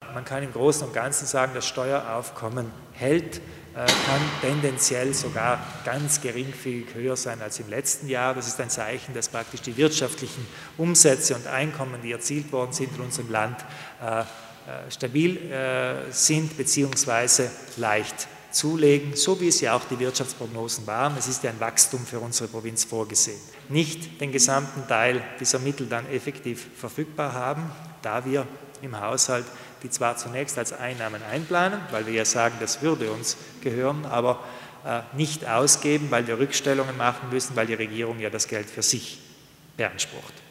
man kann im Großen und Ganzen sagen, das Steueraufkommen hält, kann tendenziell sogar ganz geringfügig höher sein als im letzten Jahr. Das ist ein Zeichen, dass praktisch die wirtschaftlichen Umsätze und Einkommen, die erzielt worden sind in unserem Land, stabil sind bzw. leicht zulegen, so wie es ja auch die Wirtschaftsprognosen waren. Es ist ja ein Wachstum für unsere Provinz vorgesehen. Nicht den gesamten Teil dieser Mittel dann effektiv verfügbar haben, da wir im Haushalt die zwar zunächst als Einnahmen einplanen, weil wir ja sagen, das würde uns gehören, aber nicht ausgeben, weil wir Rückstellungen machen müssen, weil die Regierung ja das Geld für sich beansprucht.